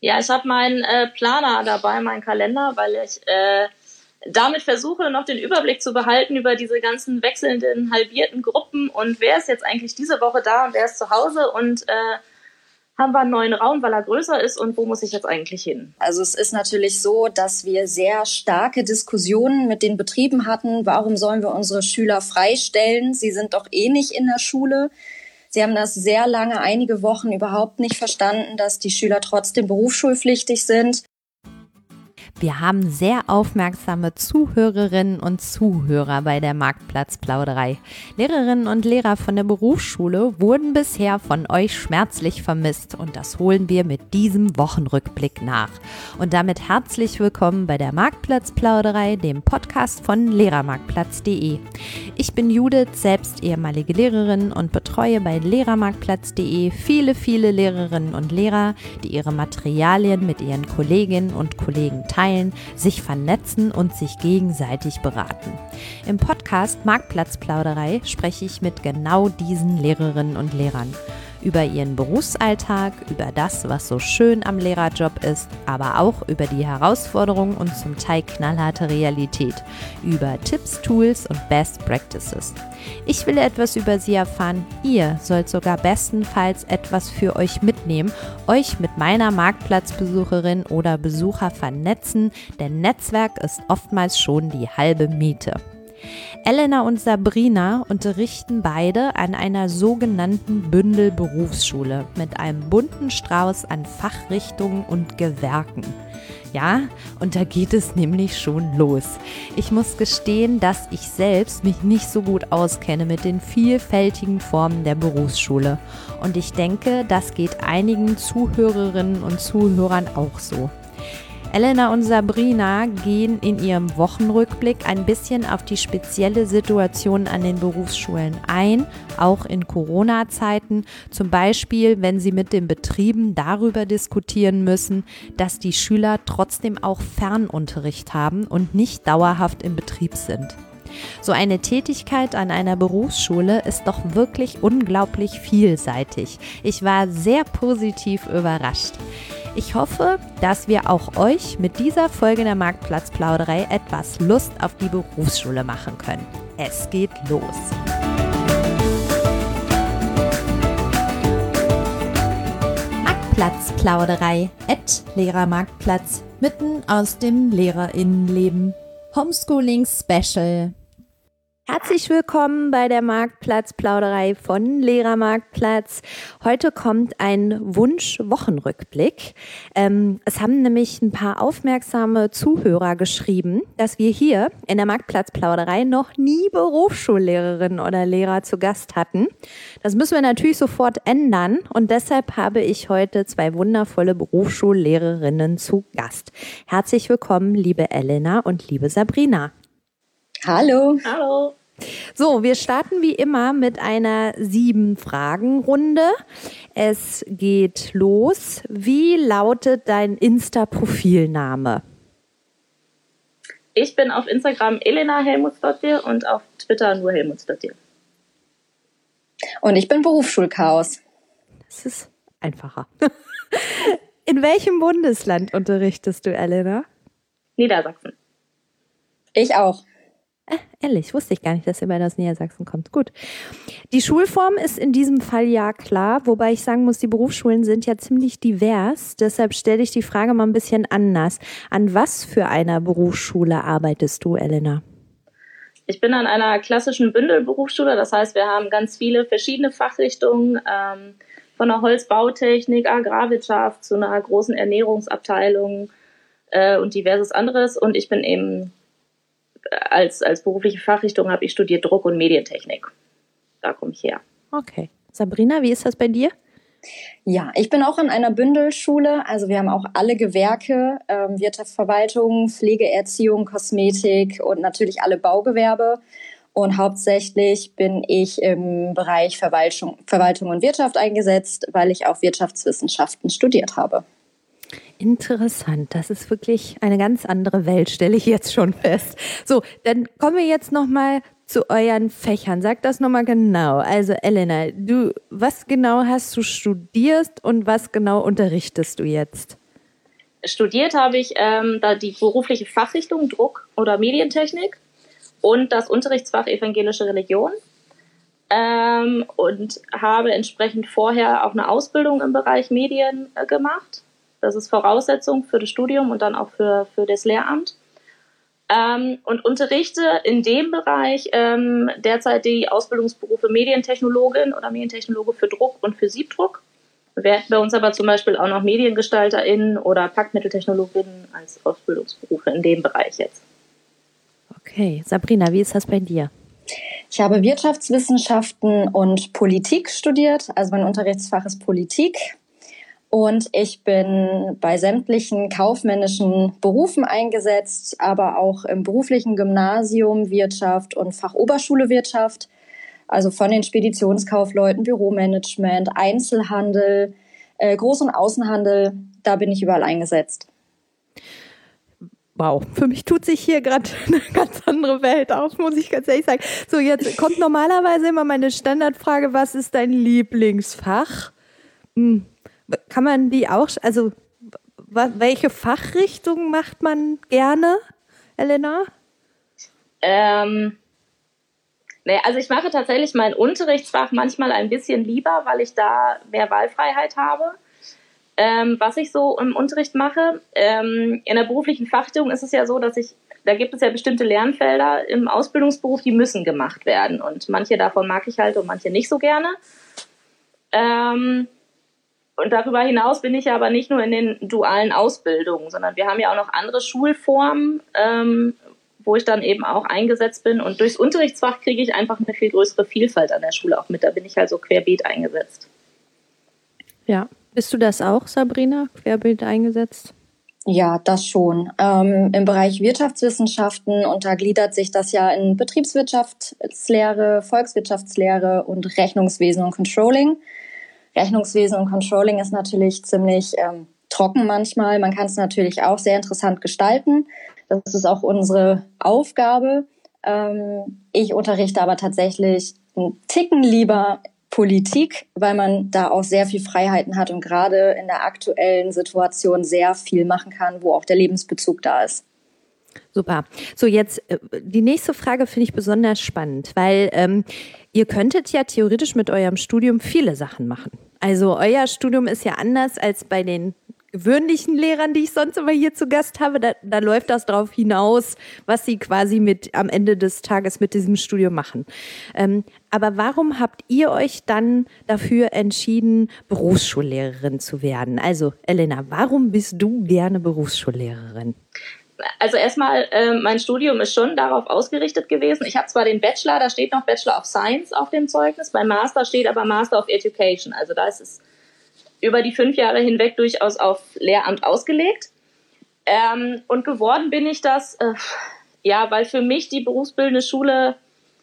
Ja, ich habe meinen Planer dabei, meinen Kalender, weil ich damit versuche, noch den Überblick zu behalten über diese ganzen wechselnden, halbierten Gruppen und wer ist jetzt eigentlich diese Woche da und wer ist zu Hause und haben wir einen neuen Raum, weil er größer ist und wo muss ich jetzt eigentlich hin? Also es ist natürlich so, dass wir sehr starke Diskussionen mit den Betrieben hatten. Warum sollen wir unsere Schüler freistellen? Sie sind doch eh nicht in der Schule. Sie haben das sehr lange, einige Wochen überhaupt nicht verstanden, dass die Schüler trotzdem berufsschulpflichtig sind. Wir haben sehr aufmerksame Zuhörerinnen und Zuhörer bei der Marktplatzplauderei. Lehrerinnen und Lehrer von der Berufsschule wurden bisher von euch schmerzlich vermisst und das holen wir mit diesem Wochenrückblick nach. Und damit herzlich willkommen bei der Marktplatzplauderei, dem Podcast von lehrermarktplatz.de. Ich bin Judith, selbst ehemalige Lehrerin und betreue bei lehrermarktplatz.de viele Lehrerinnen und Lehrer, die ihre Materialien mit ihren Kolleginnen und Kollegen teilen, sich vernetzen und sich gegenseitig beraten. Im Podcast Marktplatzplauderei spreche ich mit genau diesen Lehrerinnen und Lehrern über ihren Berufsalltag, über das, was so schön am Lehrerjob ist, aber auch über die Herausforderungen und zum Teil knallharte Realität, über Tipps, Tools und Best Practices. Ich will etwas über sie erfahren, ihr sollt sogar bestenfalls etwas für euch mitnehmen, euch mit meiner Marktplatzbesucherin oder Besucher vernetzen, denn Netzwerk ist oftmals schon die halbe Miete. Elena und Sabrina unterrichten beide an einer sogenannten Bündel-Berufsschule mit einem bunten Strauß an Fachrichtungen und Gewerken. Ja, und da geht es nämlich schon los. Ich muss gestehen, dass ich selbst mich nicht so gut auskenne mit den vielfältigen Formen der Berufsschule. Und ich denke, das geht einigen Zuhörerinnen und Zuhörern auch so. Elena und Sabrina gehen in ihrem Wochenrückblick ein bisschen auf die spezielle Situation an den Berufsschulen ein, auch in Corona-Zeiten. Zum Beispiel, wenn sie mit den Betrieben darüber diskutieren müssen, dass die Schüler trotzdem auch Fernunterricht haben und nicht dauerhaft im Betrieb sind. So eine Tätigkeit an einer Berufsschule ist doch wirklich unglaublich vielseitig. Ich war sehr positiv überrascht. Ich hoffe, dass wir auch euch mit dieser Folge der Marktplatzplauderei etwas Lust auf die Berufsschule machen können. Es geht los! Marktplatzplauderei @Lehrermarktplatz mitten aus dem LehrerInnenleben. Homeschooling Special. Herzlich willkommen bei der Marktplatzplauderei von Lehrermarktplatz. Heute kommt ein Wunsch-Wochenrückblick. Es haben nämlich ein paar aufmerksame Zuhörer geschrieben, dass wir hier in der Marktplatzplauderei noch nie Berufsschullehrerinnen oder Lehrer zu Gast hatten. Das müssen wir natürlich sofort ändern und deshalb habe ich heute 2 wundervolle Berufsschullehrerinnen zu Gast. Herzlich willkommen, liebe Elena und liebe Sabrina. Hallo. Hallo. So, wir starten wie immer mit einer 7-Fragen-Runde. Es geht los. Wie lautet dein Insta-Profilname? Ich bin auf Instagram Elena Helmutsdottir und auf Twitter nur Helmutsdottir. Und ich bin Berufsschulchaos. Das ist einfacher. In welchem Bundesland unterrichtest du, Elena? Niedersachsen. Ich auch. Ehrlich, wusste ich gar nicht, dass ihr beide aus Niedersachsen kommt. Gut. Die Schulform ist in diesem Fall ja klar, wobei ich sagen muss, die Berufsschulen sind ja ziemlich divers. Deshalb stelle ich die Frage mal ein bisschen anders. An was für einer Berufsschule arbeitest du, Elena? Ich bin an einer klassischen Bündelberufsschule. Das heißt, wir haben ganz viele verschiedene Fachrichtungen, von der Holzbautechnik, Agrarwirtschaft zu einer großen Ernährungsabteilung und diverses anderes. Und ich bin eben als berufliche Fachrichtung habe ich studiert Druck- und Medientechnik. Da komme ich her. Okay. Sabrina, wie ist das bei dir? Ja, ich bin auch an einer Bündelschule. Also wir haben auch alle Gewerke, Wirtschaftsverwaltung, Pflegeerziehung, Kosmetik und natürlich alle Baugewerbe. Und hauptsächlich bin ich im Bereich Verwaltung und Wirtschaft eingesetzt, weil ich auch Wirtschaftswissenschaften studiert habe. Interessant, das ist wirklich eine ganz andere Welt, stelle ich jetzt schon fest. So, dann kommen wir jetzt nochmal zu euren Fächern. Sag das nochmal genau. Also Elena, was genau hast du studiert und was genau unterrichtest du jetzt? Studiert habe ich da die berufliche Fachrichtung Druck- oder Medientechnik und das Unterrichtsfach Evangelische Religion. Und habe entsprechend vorher auch eine Ausbildung im Bereich Medien gemacht. Das ist Voraussetzung für das Studium und dann auch für das Lehramt. Und unterrichte in dem Bereich derzeit die Ausbildungsberufe Medientechnologin oder Medientechnologe für Druck und für Siebdruck. Wir hätten bei uns aber zum Beispiel auch noch MediengestalterInnen oder Packmitteltechnologinnen als Ausbildungsberufe in dem Bereich jetzt. Okay, Sabrina, wie ist das bei dir? Ich habe Wirtschaftswissenschaften und Politik studiert, also mein Unterrichtsfach ist Politik. Und ich bin bei sämtlichen kaufmännischen Berufen eingesetzt, aber auch im beruflichen Gymnasium Wirtschaft und Fachoberschule Wirtschaft. Also von den Speditionskaufleuten, Büromanagement, Einzelhandel, Groß- und Außenhandel, da bin ich überall eingesetzt. Wow, für mich tut sich hier gerade eine ganz andere Welt auf, muss ich ganz ehrlich sagen. So, jetzt kommt normalerweise immer meine Standardfrage, was ist dein Lieblingsfach? Kann man die auch, also welche Fachrichtung macht man gerne, Elena? Also ich mache tatsächlich mein Unterrichtsfach manchmal ein bisschen lieber, weil ich da mehr Wahlfreiheit habe. Was ich so im Unterricht mache. In der beruflichen Fachrichtung ist es ja so, da gibt es ja bestimmte Lernfelder im Ausbildungsberuf, die müssen gemacht werden. Und manche davon mag ich halt und manche nicht so gerne. Und darüber hinaus bin ich ja aber nicht nur in den dualen Ausbildungen, sondern wir haben ja auch noch andere Schulformen, wo ich dann eben auch eingesetzt bin. Und durchs Unterrichtsfach kriege ich einfach eine viel größere Vielfalt an der Schule auch mit. Da bin ich halt so querbeet eingesetzt. Ja. Bist du das auch, Sabrina, querbeet eingesetzt? Ja, das schon. Im Bereich Wirtschaftswissenschaften untergliedert sich das ja in Betriebswirtschaftslehre, Volkswirtschaftslehre und Rechnungswesen und Controlling. Rechnungswesen und Controlling ist natürlich ziemlich trocken manchmal. Man kann es natürlich auch sehr interessant gestalten. Das ist auch unsere Aufgabe. Ich unterrichte aber tatsächlich einen Ticken lieber Politik, weil man da auch sehr viel Freiheiten hat und gerade in der aktuellen Situation sehr viel machen kann, wo auch der Lebensbezug da ist. Super. So, jetzt die nächste Frage finde ich besonders spannend, weil ihr könntet ja theoretisch mit eurem Studium viele Sachen machen. Also euer Studium ist ja anders als bei den gewöhnlichen Lehrern, die ich sonst immer hier zu Gast habe. Da läuft das drauf hinaus, was sie quasi am Ende des Tages mit diesem Studium machen. Aber warum habt ihr euch dann dafür entschieden, Berufsschullehrerin zu werden? Also Elena, warum bist du gerne Berufsschullehrerin? Also erstmal, mein Studium ist schon darauf ausgerichtet gewesen. Ich habe zwar den Bachelor, da steht noch Bachelor of Science auf dem Zeugnis, beim Master steht aber Master of Education. Also da ist es über die 5 Jahre hinweg durchaus auf Lehramt ausgelegt. Und geworden bin ich das, weil für mich die berufsbildende Schule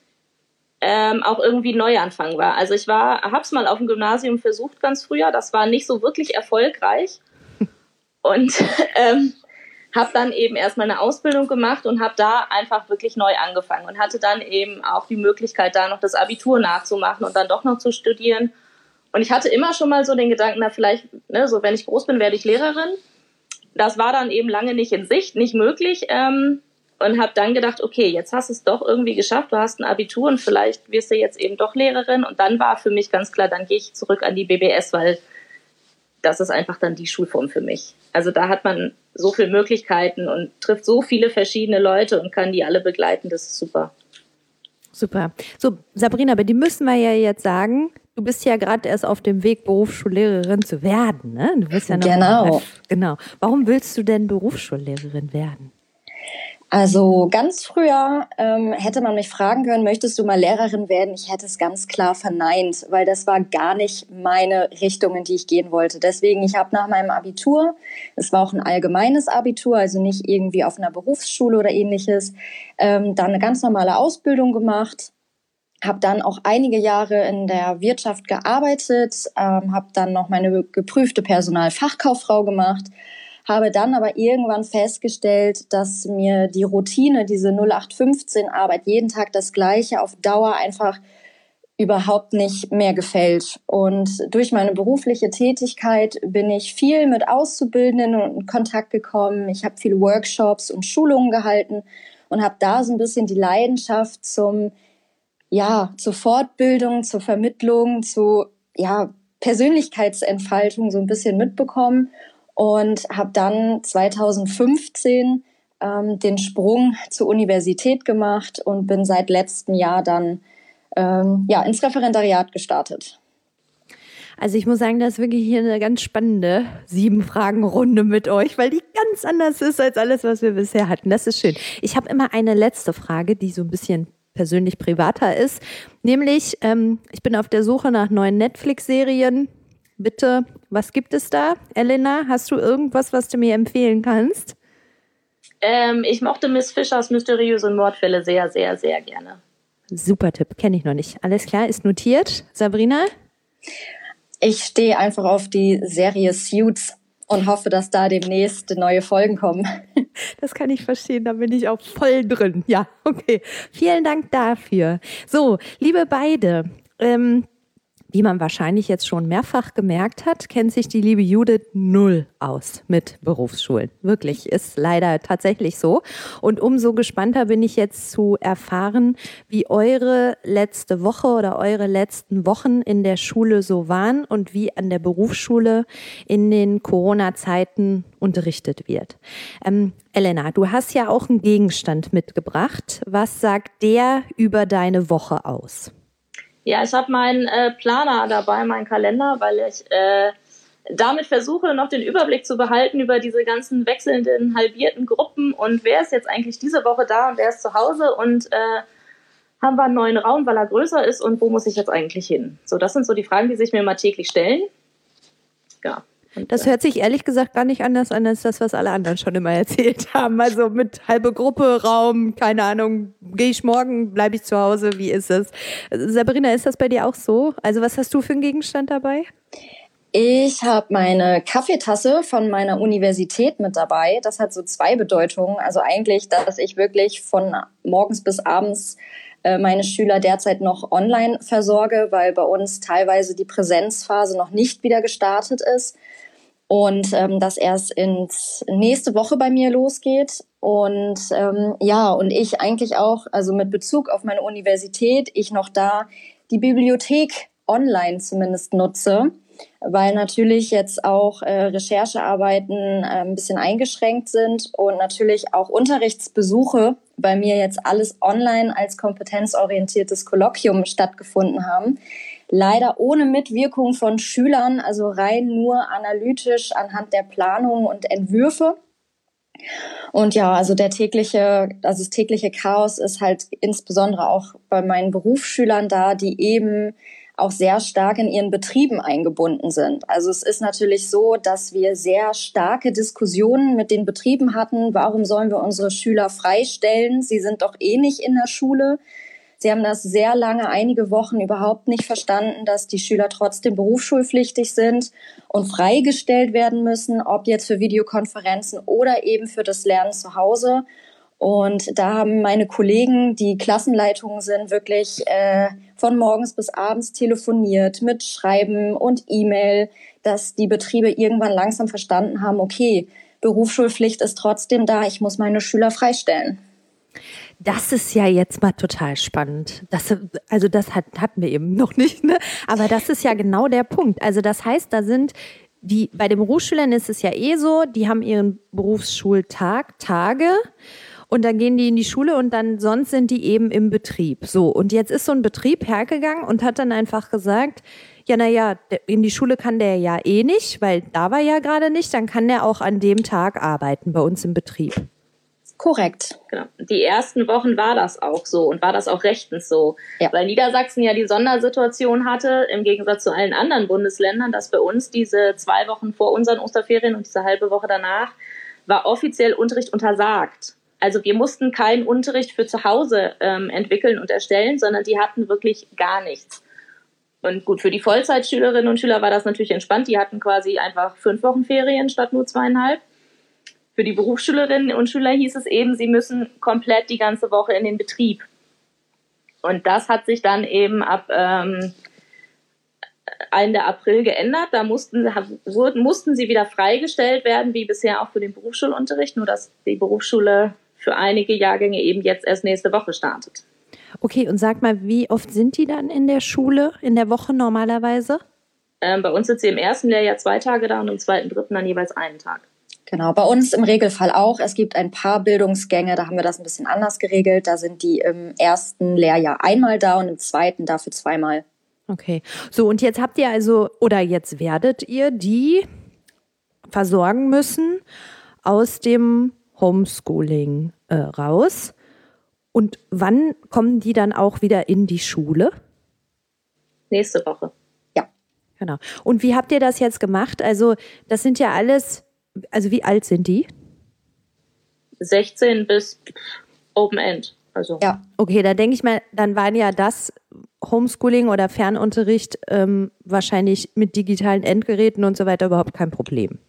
auch irgendwie ein Neuanfang war. Also ich habe es mal auf dem Gymnasium versucht ganz früher, das war nicht so wirklich erfolgreich und habe dann eben erstmal eine Ausbildung gemacht und habe da einfach wirklich neu angefangen und hatte dann eben auch die Möglichkeit, da noch das Abitur nachzumachen und dann doch noch zu studieren. Und ich hatte immer schon mal so den Gedanken, na vielleicht, so wenn ich groß bin, werde ich Lehrerin. Das war dann eben lange nicht in Sicht, nicht möglich. Und habe dann gedacht, okay, jetzt hast du es doch irgendwie geschafft, du hast ein Abitur und vielleicht wirst du jetzt eben doch Lehrerin. Und dann war für mich ganz klar, dann gehe ich zurück an die BBS, weil das ist einfach dann die Schulform für mich. Also da hat man so viele Möglichkeiten und trifft so viele verschiedene Leute und kann die alle begleiten, das ist super. Super. So, Sabrina, aber die müssen wir ja jetzt sagen, du bist ja gerade erst auf dem Weg, Berufsschullehrerin zu werden, ne? Du bist ja noch Genau. Warum willst du denn Berufsschullehrerin werden? Also ganz früher hätte man mich fragen können, möchtest du mal Lehrerin werden? Ich hätte es ganz klar verneint, weil das war gar nicht meine Richtung, in die ich gehen wollte. Deswegen, ich habe nach meinem Abitur, es war auch ein allgemeines Abitur, also nicht irgendwie auf einer Berufsschule oder ähnliches, dann eine ganz normale Ausbildung gemacht, habe dann auch einige Jahre in der Wirtschaft gearbeitet, habe dann noch meine geprüfte Personalfachkauffrau gemacht, habe dann aber irgendwann festgestellt, dass mir die Routine, diese 0815-Arbeit, jeden Tag das Gleiche auf Dauer einfach überhaupt nicht mehr gefällt. Und durch meine berufliche Tätigkeit bin ich viel mit Auszubildenden in Kontakt gekommen. Ich habe viele Workshops und Schulungen gehalten und habe da so ein bisschen die Leidenschaft zur Fortbildung, zur Vermittlung, zu Persönlichkeitsentfaltung so ein bisschen mitbekommen und habe dann 2015 den Sprung zur Universität gemacht und bin seit letztem Jahr dann ins Referendariat gestartet. Also ich muss sagen, das ist wirklich hier eine ganz spannende 7-Fragen-Runde mit euch, weil die ganz anders ist als alles, was wir bisher hatten. Das ist schön. Ich habe immer eine letzte Frage, die so ein bisschen persönlich privater ist. Nämlich, ich bin auf der Suche nach neuen Netflix-Serien. Bitte, was gibt es da? Elena, hast du irgendwas, was du mir empfehlen kannst? Ich mochte Miss Fischers mysteriöse Mordfälle sehr, sehr, sehr gerne. Super Tipp, kenne ich noch nicht. Alles klar, ist notiert. Sabrina? Ich stehe einfach auf die Serie Suits und hoffe, dass da demnächst neue Folgen kommen. Das kann ich verstehen, da bin ich auch voll drin. Ja, okay. Vielen Dank dafür. So, liebe beide, wie man wahrscheinlich jetzt schon mehrfach gemerkt hat, kennt sich die liebe Judith null aus mit Berufsschulen. Wirklich, ist leider tatsächlich so. Und umso gespannter bin ich jetzt zu erfahren, wie eure letzte Woche oder eure letzten Wochen in der Schule so waren und wie an der Berufsschule in den Corona-Zeiten unterrichtet wird. Elena, du hast ja auch einen Gegenstand mitgebracht. Was sagt der über deine Woche aus? Ja, ich habe meinen Planer dabei, meinen Kalender, weil ich damit versuche, noch den Überblick zu behalten über diese ganzen wechselnden, halbierten Gruppen und wer ist jetzt eigentlich diese Woche da und wer ist zu Hause und haben wir einen neuen Raum, weil er größer ist und wo muss ich jetzt eigentlich hin? So, das sind so die Fragen, die sich mir mal täglich stellen. Ja. Und, das hört sich ehrlich gesagt gar nicht anders an als das, was alle anderen schon immer erzählt haben. Also mit halbe Gruppe, Raum, keine Ahnung, gehe ich morgen, bleibe ich zu Hause, wie ist es? Sabrina, ist das bei dir auch so? Also was hast du für einen Gegenstand dabei? Ich habe meine Kaffeetasse von meiner Universität mit dabei. Das hat so 2 Bedeutungen. Also eigentlich, dass ich wirklich von morgens bis abends meine Schüler derzeit noch online versorge, weil bei uns teilweise die Präsenzphase noch nicht wieder gestartet ist und das erst ins nächste Woche bei mir losgeht. Und und ich eigentlich auch, also mit Bezug auf meine Universität, ich noch da die Bibliothek online zumindest nutze, weil natürlich jetzt auch Recherchearbeiten ein bisschen eingeschränkt sind und natürlich auch Unterrichtsbesuche bei mir jetzt alles online als kompetenzorientiertes Kolloquium stattgefunden haben. Leider ohne Mitwirkung von Schülern, also rein nur analytisch anhand der Planungen und Entwürfe. Und ja, also das tägliche Chaos ist halt insbesondere auch bei meinen Berufsschülern da, die eben auch sehr stark in ihren Betrieben eingebunden sind. Also es ist natürlich so, dass wir sehr starke Diskussionen mit den Betrieben hatten. Warum sollen wir unsere Schüler freistellen? Sie sind doch eh nicht in der Schule. Sie haben das sehr lange, einige Wochen überhaupt nicht verstanden, dass die Schüler trotzdem berufsschulpflichtig sind und freigestellt werden müssen, ob jetzt für Videokonferenzen oder eben für das Lernen zu Hause. Und da haben meine Kollegen, die Klassenleitungen sind, wirklich von morgens bis abends telefoniert mit Schreiben und E-Mail, dass die Betriebe irgendwann langsam verstanden haben, okay, Berufsschulpflicht ist trotzdem da, ich muss meine Schüler freistellen. Das ist ja jetzt mal total spannend. Hatten wir eben noch nicht, ne? Aber das ist ja genau der Punkt. Also das heißt, bei den Berufsschülern ist es ja eh so, die haben ihren Berufsschultag, Tage. Und dann gehen die in die Schule und dann sonst sind die eben im Betrieb. So, und jetzt ist so ein Betrieb hergegangen und hat dann einfach gesagt, in die Schule kann der ja eh nicht, weil da war ja gerade nicht, dann kann der auch an dem Tag arbeiten bei uns im Betrieb. Korrekt. Genau. Die ersten Wochen war das auch so und war das auch rechtens so. Ja. Weil Niedersachsen ja die Sondersituation hatte, im Gegensatz zu allen anderen Bundesländern, dass bei uns diese 2 Wochen vor unseren Osterferien und diese halbe Woche danach war offiziell Unterricht untersagt. Also wir mussten keinen Unterricht für zu Hause entwickeln und erstellen, sondern die hatten wirklich gar nichts. Und gut, für die Vollzeitschülerinnen und Schüler war das natürlich entspannt. Die hatten quasi einfach 5 Wochen Ferien statt nur 2,5. Für die Berufsschülerinnen und Schüler hieß es eben, sie müssen komplett die ganze Woche in den Betrieb. Und das hat sich dann eben ab Ende April geändert. Da mussten sie wieder freigestellt werden, wie bisher auch für den Berufsschulunterricht, nur dass die Berufsschule für einige Jahrgänge eben jetzt erst nächste Woche startet. Okay, und sag mal, wie oft sind die dann in der Schule, in der Woche normalerweise? Bei uns sind sie im ersten Lehrjahr 2 Tage da und im zweiten, dritten dann jeweils einen Tag. Genau, bei uns im Regelfall auch. Es gibt ein paar Bildungsgänge, da haben wir das ein bisschen anders geregelt. Da sind die im ersten Lehrjahr einmal da und im zweiten dafür 2-mal. Okay, so und jetzt habt ihr jetzt werdet ihr die versorgen müssen aus dem Homeschooling raus. Und wann kommen die dann auch wieder in die Schule? Nächste Woche. Ja. Genau. Und wie habt ihr das jetzt gemacht? Also das sind ja alles, also wie alt sind die? 16 bis Open End. Also. Ja. Okay, da denke ich mal, dann waren ja das Homeschooling oder Fernunterricht wahrscheinlich mit digitalen Endgeräten und so weiter überhaupt kein Problem.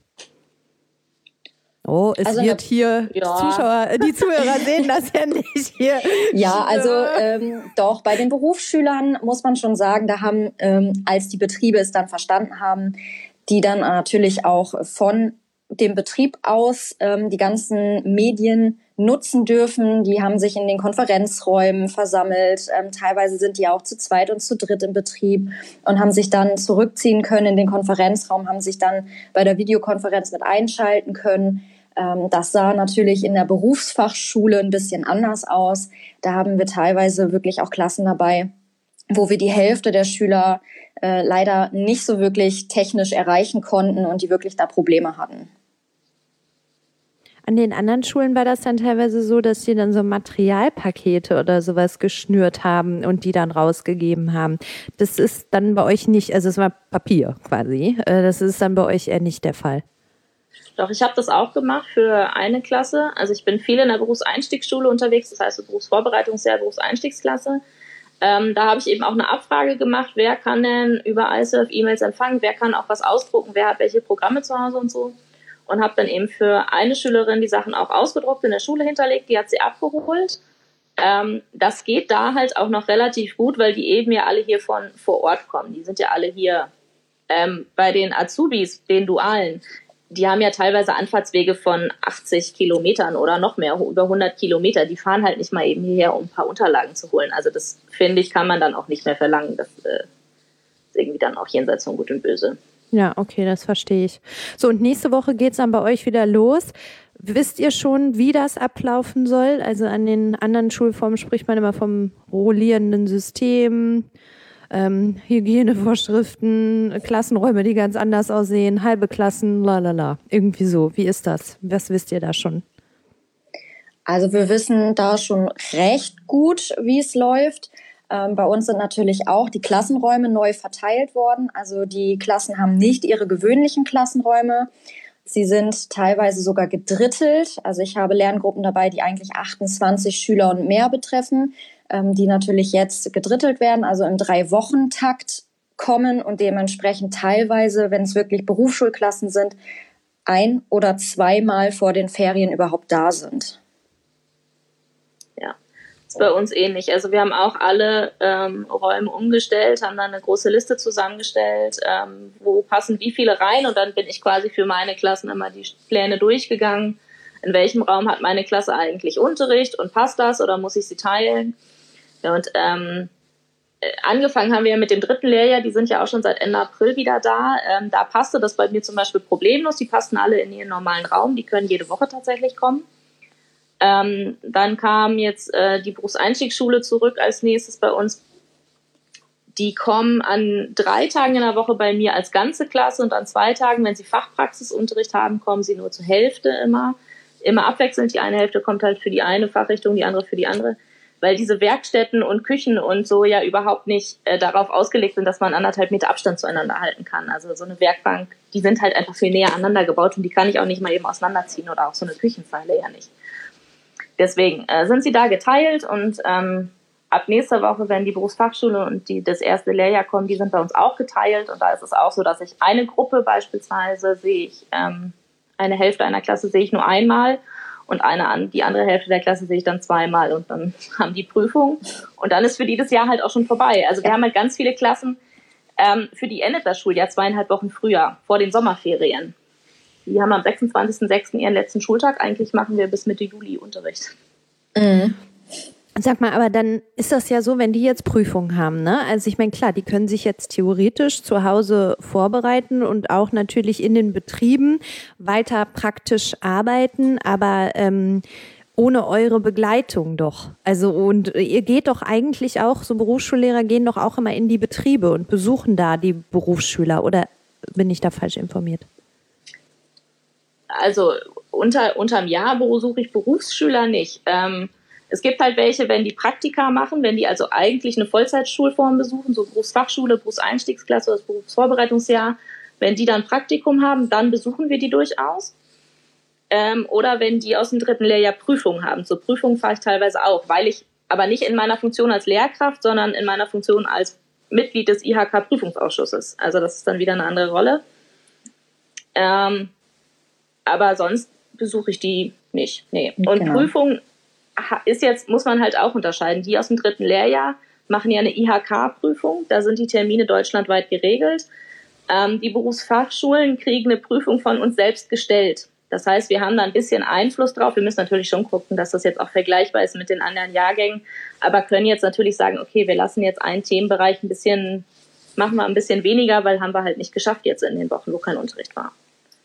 Oh, es also wird hier, ja. die Zuhörer sehen das ja nicht hier. Ja, also doch, bei den Berufsschülern muss man schon sagen, da haben, als die Betriebe es dann verstanden haben, die dann natürlich auch von dem Betrieb aus die ganzen Medien nutzen dürfen. Die haben sich in den Konferenzräumen versammelt. Teilweise sind die auch zu zweit und zu dritt im Betrieb und haben sich dann zurückziehen können in den Konferenzraum, haben sich dann bei der Videokonferenz mit einschalten können. Das sah natürlich in der Berufsfachschule ein bisschen anders aus. Da haben wir teilweise wirklich auch Klassen dabei, wo wir die Hälfte der Schüler leider nicht so wirklich technisch erreichen konnten und die wirklich da Probleme hatten. An den anderen Schulen war das dann teilweise so, dass die dann so Materialpakete oder sowas geschnürt haben und die dann rausgegeben haben. Das ist dann bei euch nicht, also es war Papier quasi. Das ist dann bei euch eher nicht der Fall. Doch, ich habe das auch gemacht für eine Klasse. Also ich bin viel in der Berufseinstiegsschule unterwegs, das heißt so Berufsvorbereitungsjahr, Berufseinstiegsklasse. Da habe ich eben auch eine Abfrage gemacht, wer kann denn über iSurf E-Mails empfangen, wer kann auch was ausdrucken, wer hat welche Programme zu Hause und so. Und habe dann eben für eine Schülerin die Sachen auch ausgedruckt in der Schule hinterlegt, die hat sie abgeholt. Das geht da halt auch noch relativ gut, weil die eben ja alle hier von vor Ort kommen. Die sind ja alle hier bei den Azubis, den Dualen. Die haben ja teilweise Anfahrtswege von 80 Kilometern oder noch mehr, über 100 Kilometer. Die fahren halt nicht mal eben hierher, um ein paar Unterlagen zu holen. Also das, finde ich, kann man dann auch nicht mehr verlangen. Das ist irgendwie dann auch jenseits von Gut und Böse. Ja, okay, das verstehe ich. So, und nächste Woche geht's dann bei euch wieder los. Wisst ihr schon, wie das ablaufen soll? Also an den anderen Schulformen spricht man immer vom rollierenden System, Hygienevorschriften, Klassenräume, die ganz anders aussehen, halbe Klassen, lalala. Irgendwie so. Wie ist das? Was wisst ihr da schon? Also wir wissen da schon recht gut, wie es läuft. Bei uns sind natürlich auch die Klassenräume neu verteilt worden. Also die Klassen haben nicht ihre gewöhnlichen Klassenräume. Sie sind teilweise sogar gedrittelt. Also ich habe Lerngruppen dabei, die eigentlich 28 Schüler und mehr betreffen, die natürlich jetzt gedrittelt werden, also im 3-Wochen-Takt kommen und dementsprechend teilweise, wenn es wirklich Berufsschulklassen sind, 1- oder 2-mal vor den Ferien überhaupt da sind. Ist bei uns ähnlich. Also wir haben auch alle Räume umgestellt, haben dann eine große Liste zusammengestellt, wo passen wie viele rein, und dann bin ich quasi für meine Klassen immer die Pläne durchgegangen. In welchem Raum hat meine Klasse eigentlich Unterricht und passt das oder muss ich sie teilen? Ja, und angefangen haben wir mit dem 3. Lehrjahr, die sind ja auch schon seit Ende April wieder da. Da passte das bei mir zum Beispiel problemlos, die passten alle in ihren normalen Raum, die können jede Woche tatsächlich kommen. Dann kam jetzt die Berufseinstiegsschule zurück als nächstes bei uns. Die kommen an 3 Tagen in der Woche bei mir als ganze Klasse und an 2 Tagen, wenn sie Fachpraxisunterricht haben, kommen sie nur zur Hälfte immer. Immer abwechselnd. Die eine Hälfte kommt halt für die eine Fachrichtung, die andere für die andere. Weil diese Werkstätten und Küchen und so ja überhaupt nicht darauf ausgelegt sind, dass man 1,5 Meter Abstand zueinander halten kann. Also so eine Werkbank, die sind halt einfach viel näher aneinander gebaut und die kann ich auch nicht mal eben auseinanderziehen oder auch so eine Küchenzeile ja nicht. Deswegen sind sie da geteilt und ab nächster Woche, wenn die Berufsfachschule und das 1. Lehrjahr kommen, die sind bei uns auch geteilt. Und da ist es auch so, dass ich eine Gruppe beispielsweise sehe ich, eine Hälfte einer Klasse sehe ich nur einmal und die andere Hälfte der Klasse sehe ich dann zweimal und dann haben die Prüfung und dann ist für die das Jahr halt auch schon vorbei. Also wir haben halt ganz viele Klassen, für die endet das Schuljahr 2,5 Wochen früher, vor den Sommerferien. Die haben am 26.06. ihren letzten Schultag. Eigentlich machen wir bis Mitte Juli Unterricht. Mhm. Sag mal, aber dann ist das ja so, wenn die jetzt Prüfungen haben, ne? Also ich meine, klar, die können sich jetzt theoretisch zu Hause vorbereiten und auch natürlich in den Betrieben weiter praktisch arbeiten, aber ohne eure Begleitung doch. Also und ihr geht doch eigentlich auch, so Berufsschullehrer gehen doch auch immer in die Betriebe und besuchen da die Berufsschüler, oder bin ich da falsch informiert? Also unterm Jahr besuche ich Berufsschüler nicht. Es gibt halt welche, wenn die Praktika machen, wenn die also eigentlich eine Vollzeitschulform besuchen, so Berufsfachschule, Berufseinstiegsklasse oder das Berufsvorbereitungsjahr, wenn die dann Praktikum haben, dann besuchen wir die durchaus. Oder wenn die aus dem 3. Lehrjahr Prüfungen haben. Zur Prüfung fahre ich teilweise auch, weil ich aber nicht in meiner Funktion als Lehrkraft, sondern in meiner Funktion als Mitglied des IHK-Prüfungsausschusses. Also das ist dann wieder eine andere Rolle. Aber sonst besuche ich die nicht. Nee. Und genau. Prüfungen ist jetzt, muss man halt auch unterscheiden. Die aus dem 3. Lehrjahr machen ja eine IHK-Prüfung. Da sind die Termine deutschlandweit geregelt. Die Berufsfachschulen kriegen eine Prüfung von uns selbst gestellt. Das heißt, wir haben da ein bisschen Einfluss drauf. Wir müssen natürlich schon gucken, dass das jetzt auch vergleichbar ist mit den anderen Jahrgängen. Aber können jetzt natürlich sagen, okay, wir lassen jetzt einen Themenbereich machen wir ein bisschen weniger, weil haben wir halt nicht geschafft jetzt in den Wochen, wo kein Unterricht war.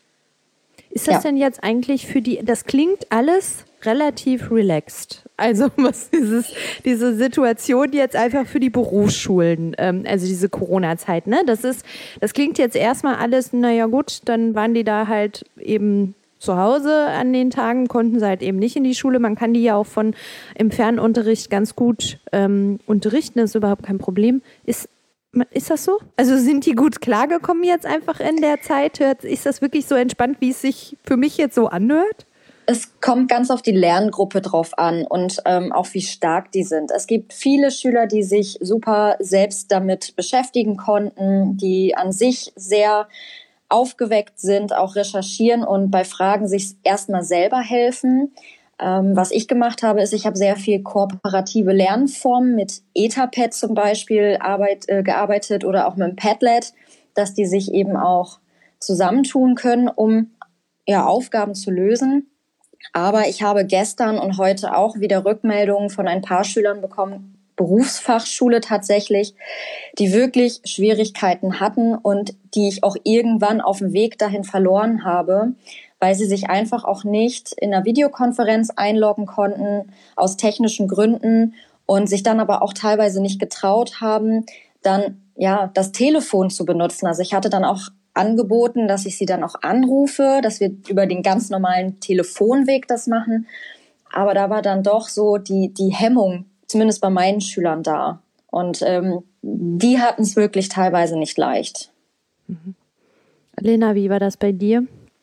Ist das denn jetzt eigentlich das klingt alles relativ relaxed. Also was diese Situation jetzt einfach für die Berufsschulen, also diese Corona-Zeit, ne? Das klingt jetzt erstmal alles, naja gut, dann waren die da halt eben zu Hause an den Tagen, konnten sie halt eben nicht in die Schule. Man kann die ja auch im Fernunterricht ganz gut unterrichten, das ist überhaupt kein Problem. Ist das so? Also sind die gut klargekommen jetzt einfach in der Zeit? Ist das wirklich so entspannt, wie es sich für mich jetzt so anhört? Es kommt ganz auf die Lerngruppe drauf an und auch wie stark die sind. Es gibt viele Schüler, die sich super selbst damit beschäftigen konnten, die an sich sehr aufgeweckt sind, auch recherchieren und bei Fragen sich erstmal selber helfen. Was ich gemacht habe, ist, ich habe sehr viel kooperative Lernformen mit Etherpad zum Beispiel gearbeitet oder auch mit dem Padlet, dass die sich eben auch zusammentun können, um Aufgaben zu lösen. Aber ich habe gestern und heute auch wieder Rückmeldungen von ein paar Schülern bekommen, Berufsfachschule tatsächlich, die wirklich Schwierigkeiten hatten und die ich auch irgendwann auf dem Weg dahin verloren habe, weil sie sich einfach auch nicht in einer Videokonferenz einloggen konnten, aus technischen Gründen und sich dann aber auch teilweise nicht getraut haben, dann das Telefon zu benutzen. Also ich hatte dann auch angeboten, dass ich sie dann auch anrufe, dass wir über den ganz normalen Telefonweg das machen. Aber da war dann doch so die Hemmung, zumindest bei meinen Schülern da. Und die hatten es wirklich teilweise nicht leicht. Mhm. Lena, wie war das bei dir?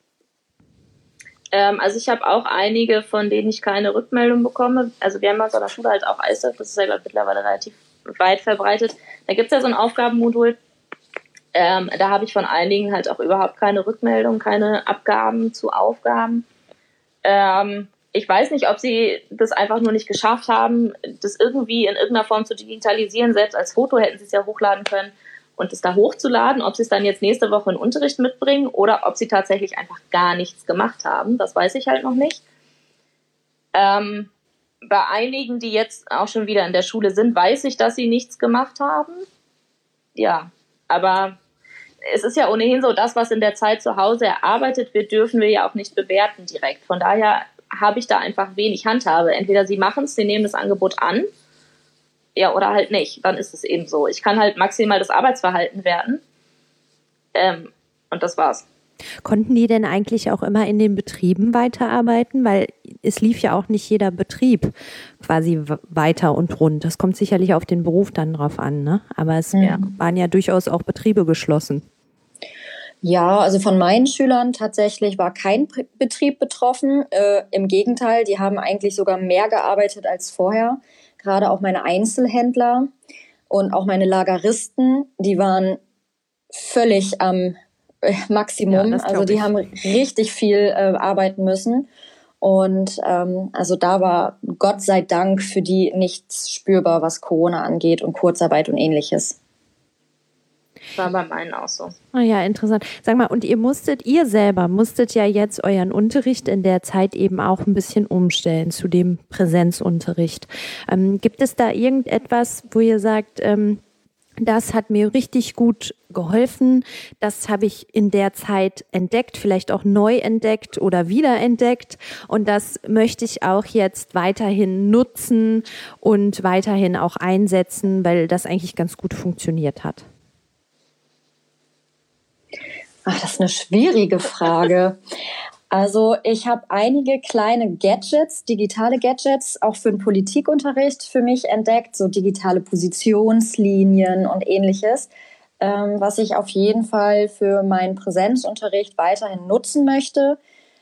Also ich habe auch einige, von denen ich keine Rückmeldung bekomme. Also wir haben bei uns an der Schule halt auch ISAF, das ist ja mittlerweile relativ weit verbreitet. Da gibt es ja so ein Aufgabenmodul. Da habe ich von einigen halt auch überhaupt keine Rückmeldung, keine Abgaben zu Aufgaben. Ich weiß nicht, ob sie das einfach nur nicht geschafft haben, das irgendwie in irgendeiner Form zu digitalisieren. Selbst als Foto hätten sie es ja hochladen können und es da hochzuladen. Ob sie es dann jetzt nächste Woche in Unterricht mitbringen oder ob sie tatsächlich einfach gar nichts gemacht haben, das weiß ich halt noch nicht. Bei einigen, die jetzt auch schon wieder in der Schule sind, weiß ich, dass sie nichts gemacht haben. Ja, aber es ist ja ohnehin so, das, was in der Zeit zu Hause erarbeitet wird, dürfen wir ja auch nicht bewerten direkt. Von daher habe ich da einfach wenig Handhabe. Entweder sie machen es, sie nehmen das Angebot an, oder halt nicht. Dann ist es eben so. Ich kann halt maximal das Arbeitsverhalten werten. Und das war's. Konnten die denn eigentlich auch immer in den Betrieben weiterarbeiten? Weil es lief ja auch nicht jeder Betrieb quasi weiter und rund. Das kommt sicherlich auf den Beruf dann drauf an, ne? Aber es waren ja durchaus auch Betriebe geschlossen. Ja, also von meinen Schülern tatsächlich war kein Betrieb betroffen. Im Gegenteil, die haben eigentlich sogar mehr gearbeitet als vorher. Gerade auch meine Einzelhändler und auch meine Lageristen, die waren völlig am Maximum. Ja, also die haben richtig viel arbeiten müssen. Und also da war Gott sei Dank für die nichts spürbar, was Corona angeht und Kurzarbeit und Ähnliches. War bei meinen auch so. Ah ja, interessant. Sag mal, und ihr selber musstet ja jetzt euren Unterricht in der Zeit eben auch ein bisschen umstellen zu dem Präsenzunterricht. Gibt es da irgendetwas, wo ihr sagt, das hat mir richtig gut geholfen, das habe ich in der Zeit entdeckt, vielleicht auch neu entdeckt oder wiederentdeckt und das möchte ich auch jetzt weiterhin nutzen und weiterhin auch einsetzen, weil das eigentlich ganz gut funktioniert hat? Ach, das ist eine schwierige Frage. Also ich habe einige kleine Gadgets, digitale Gadgets, auch für den Politikunterricht für mich entdeckt, so digitale Positionslinien und Ähnliches, was ich auf jeden Fall für meinen Präsenzunterricht weiterhin nutzen möchte.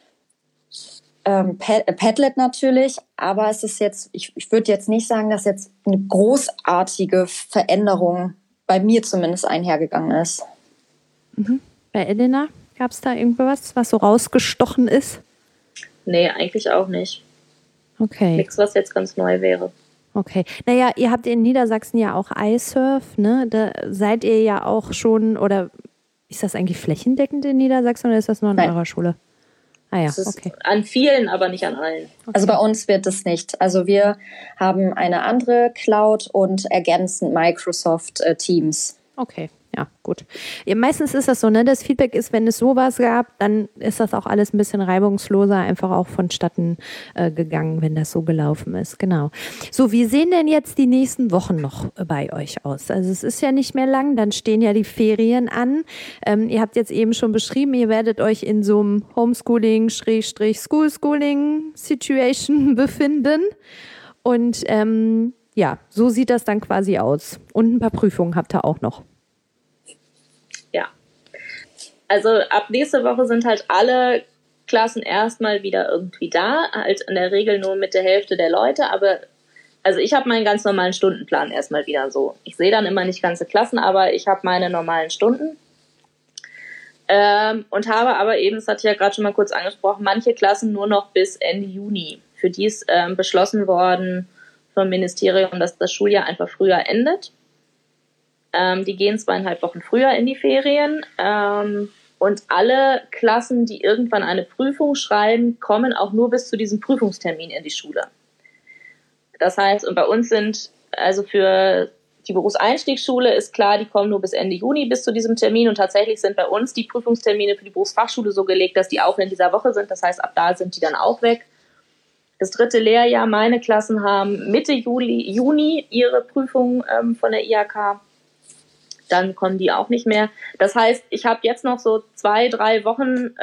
Padlet natürlich, aber es ist jetzt, ich würde jetzt nicht sagen, dass jetzt eine großartige Veränderung bei mir zumindest einhergegangen ist. Mhm. Bei Elena, gab es da irgendwas, was so rausgestochen ist? Nee, eigentlich auch nicht. Okay. Nichts, was jetzt ganz neu wäre. Okay. Naja, ihr habt in Niedersachsen ja auch iSurf, ne? Da seid ihr ja auch schon, oder ist das eigentlich flächendeckend in Niedersachsen oder ist das nur an eurer Schule? Ah ja, okay. An vielen, aber nicht an allen. Okay. Also bei uns wird es nicht. Also wir haben eine andere Cloud und ergänzend Microsoft Teams. Okay. Ja, gut. Ja, meistens ist das so, ne? Das Feedback ist, wenn es sowas gab, dann ist das auch alles ein bisschen reibungsloser, einfach auch vonstatten gegangen, wenn das so gelaufen ist. Genau. So, wie sehen denn jetzt die nächsten Wochen noch bei euch aus? Also es ist ja nicht mehr lang, dann stehen ja die Ferien an. Ihr habt jetzt eben schon beschrieben, ihr werdet euch in so einem Homeschooling/Schoolschooling-Situation befinden. Und ja, so sieht das dann quasi aus. Und ein paar Prüfungen habt ihr auch noch. Ja. Also ab nächste Woche sind halt alle Klassen erstmal wieder irgendwie da, halt in der Regel nur mit der Hälfte der Leute, aber also ich habe meinen ganz normalen Stundenplan erstmal wieder so. Ich sehe dann immer nicht ganze Klassen, aber ich habe meine normalen Stunden und habe aber eben, das hatte ich ja gerade schon mal kurz angesprochen, manche Klassen nur noch bis Ende Juni. Für die ist beschlossen worden vom Ministerium, dass das Schuljahr einfach früher endet. Die gehen 2,5 Wochen früher in die Ferien. Und alle Klassen, die irgendwann eine Prüfung schreiben, kommen auch nur bis zu diesem Prüfungstermin in die Schule. Das heißt, und bei uns sind, also für die Berufseinstiegsschule ist klar, die kommen nur bis Ende Juni bis zu diesem Termin. Und tatsächlich sind bei uns die Prüfungstermine für die Berufsfachschule so gelegt, dass die auch in dieser Woche sind. Das heißt, ab da sind die dann auch weg. Das 3. Lehrjahr, meine Klassen haben Mitte Juni ihre Prüfung von der IHK. Dann kommen die auch nicht mehr. Das heißt, ich habe jetzt noch so 2-3 Wochen,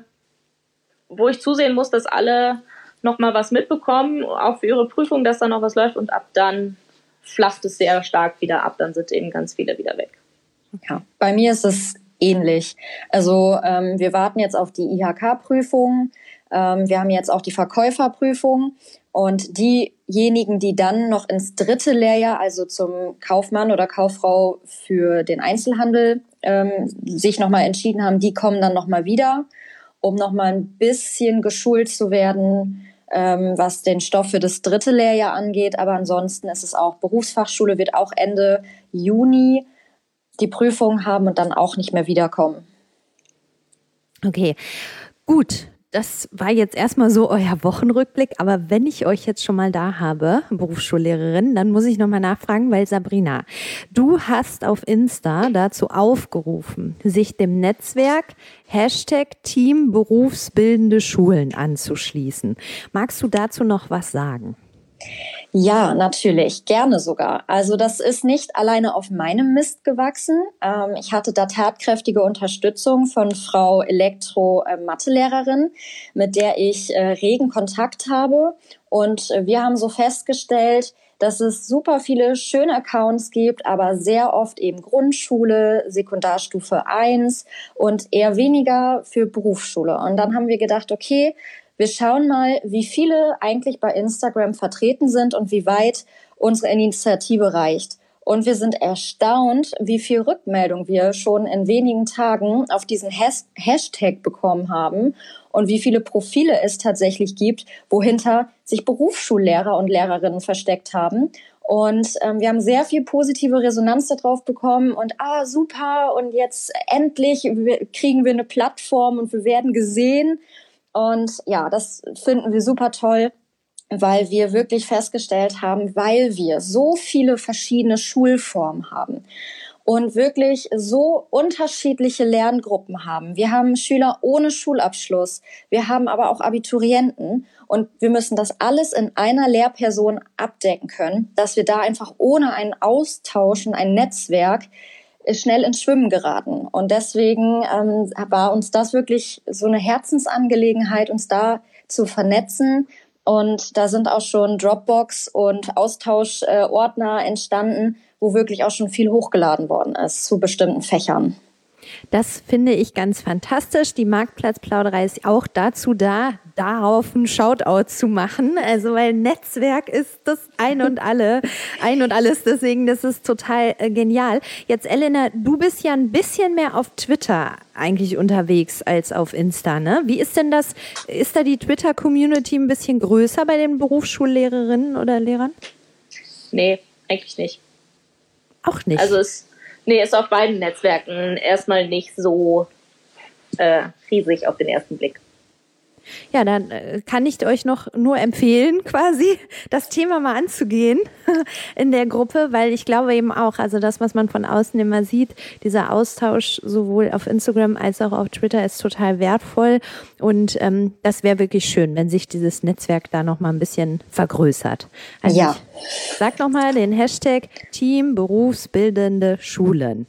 wo ich zusehen muss, dass alle noch mal was mitbekommen, auch für ihre Prüfung, dass da noch was läuft. Und ab dann flacht es sehr stark wieder ab. Dann sind eben ganz viele wieder weg. Ja, bei mir ist es ähnlich. Also wir warten jetzt auf die IHK-Prüfung. Wir haben jetzt auch die Verkäuferprüfung. Und diejenigen, die dann noch ins 3. Lehrjahr, also zum Kaufmann oder Kauffrau für den Einzelhandel, sich nochmal entschieden haben, die kommen dann nochmal wieder, um nochmal ein bisschen geschult zu werden, was den Stoff für das 3. Lehrjahr angeht. Aber ansonsten ist es auch, Berufsfachschule wird auch Ende Juni die Prüfung haben und dann auch nicht mehr wiederkommen. Okay, gut. Das war jetzt erstmal so euer Wochenrückblick, aber wenn ich euch jetzt schon mal da habe, Berufsschullehrerin, dann muss ich nochmal nachfragen, weil Sabrina, du hast auf Insta dazu aufgerufen, sich dem Netzwerk #Team Berufsbildende Schulen anzuschließen. Magst du dazu noch was sagen? Ja, natürlich, gerne sogar. Also das ist nicht alleine auf meinem Mist gewachsen. Ich hatte da tatkräftige Unterstützung von Frau Mathelehrerin, mit der ich regen Kontakt habe. Und wir haben so festgestellt, dass es super viele schöne Accounts gibt, aber sehr oft eben Grundschule, Sekundarstufe 1 und eher weniger für Berufsschule. Und dann haben wir gedacht, okay, wir schauen mal, wie viele eigentlich bei Instagram vertreten sind und wie weit unsere Initiative reicht. Und wir sind erstaunt, wie viel Rückmeldung wir schon in wenigen Tagen auf diesen Hashtag bekommen haben und wie viele Profile es tatsächlich gibt, wohinter sich Berufsschullehrer und Lehrerinnen versteckt haben. Und wir haben sehr viel positive Resonanz darauf bekommen und super, und jetzt endlich kriegen wir eine Plattform und wir werden gesehen. Und ja, das finden wir super toll, weil wir wirklich festgestellt haben, weil wir so viele verschiedene Schulformen haben und wirklich so unterschiedliche Lerngruppen haben. Wir haben Schüler ohne Schulabschluss, wir haben aber auch Abiturienten, und wir müssen das alles in einer Lehrperson abdecken können, dass wir da einfach ohne einen Austausch und ein Netzwerk schnell ins Schwimmen geraten. Und deswegen war uns das wirklich so eine Herzensangelegenheit, uns da zu vernetzen. Und da sind auch schon Dropbox und Austauschordner entstanden, wo wirklich auch schon viel hochgeladen worden ist zu bestimmten Fächern. Das finde ich ganz fantastisch. Die Marktplatzplauderei ist auch dazu da, darauf ein Shoutout zu machen. Also, weil Netzwerk ist das Ein und Alles. Deswegen, das ist total genial. Jetzt, Elena, du bist ja ein bisschen mehr auf Twitter eigentlich unterwegs als auf Insta, ne? Wie ist denn das? Ist da die Twitter-Community ein bisschen größer bei den Berufsschullehrerinnen oder Lehrern? Nee, eigentlich nicht. Auch nicht? Also ist auf beiden Netzwerken erstmal nicht so riesig auf den ersten Blick. Ja, dann kann ich euch noch nur empfehlen, quasi das Thema mal anzugehen in der Gruppe, weil ich glaube eben auch, also das, was man von außen immer sieht, dieser Austausch sowohl auf Instagram als auch auf Twitter ist total wertvoll, und das wäre wirklich schön, wenn sich dieses Netzwerk da noch mal ein bisschen vergrößert. Also ja. Sag noch mal den Hashtag Team Berufsbildende Schulen.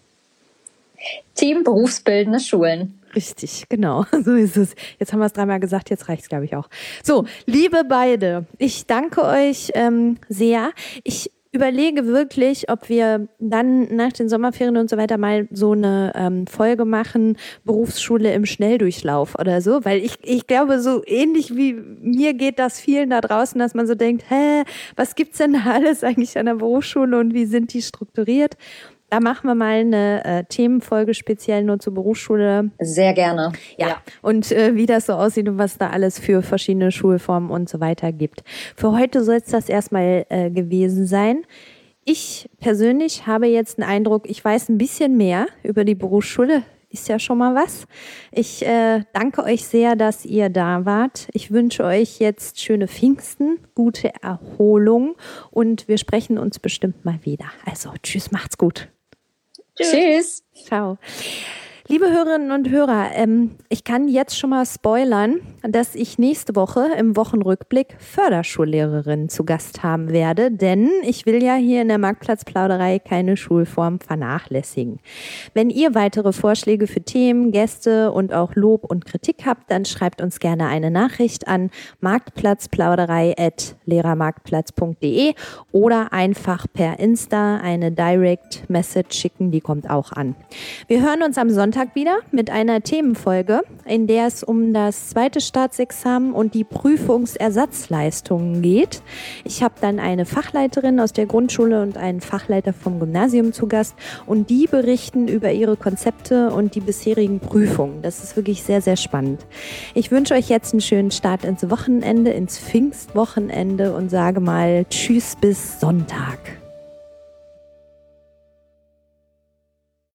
Team Berufsbildende Schulen. Richtig, genau, so ist es. Jetzt haben wir es 3-mal gesagt, jetzt reicht's, glaube ich, auch. So, liebe beide, ich danke euch sehr. Ich überlege wirklich, ob wir dann nach den Sommerferien und so weiter mal so eine Folge machen, Berufsschule im Schnelldurchlauf oder so, weil ich glaube, so ähnlich wie mir geht das vielen da draußen, dass man so denkt, was gibt's denn da alles eigentlich an der Berufsschule und wie sind die strukturiert? Da machen wir mal eine Themenfolge speziell nur zur Berufsschule. Sehr gerne. Ja. Und wie das so aussieht und was da alles für verschiedene Schulformen und so weiter gibt. Für heute soll es das erstmal gewesen sein. Ich persönlich habe jetzt einen Eindruck, ich weiß ein bisschen mehr über die Berufsschule. Ist ja schon mal was. Ich danke euch sehr, dass ihr da wart. Ich wünsche euch jetzt schöne Pfingsten, gute Erholung, und wir sprechen uns bestimmt mal wieder. Also tschüss, macht's gut. Tschüss. Ciao. Liebe Hörerinnen und Hörer, ich kann jetzt schon mal spoilern, dass ich nächste Woche im Wochenrückblick Förderschullehrerin zu Gast haben werde, denn ich will ja hier in der Marktplatzplauderei keine Schulform vernachlässigen. Wenn ihr weitere Vorschläge für Themen, Gäste und auch Lob und Kritik habt, dann schreibt uns gerne eine Nachricht an marktplatzplauderei@lehrermarktplatz.de oder einfach per Insta eine Direct Message schicken, die kommt auch an. Wir hören uns am Sonntag wieder mit einer Themenfolge, in der es um das zweite Staatsexamen und die Prüfungsersatzleistungen geht. Ich habe dann eine Fachleiterin aus der Grundschule und einen Fachleiter vom Gymnasium zu Gast, und die berichten über ihre Konzepte und die bisherigen Prüfungen. Das ist wirklich sehr, sehr spannend. Ich wünsche euch jetzt einen schönen Start ins Wochenende, ins Pfingstwochenende, und sage mal Tschüss bis Sonntag.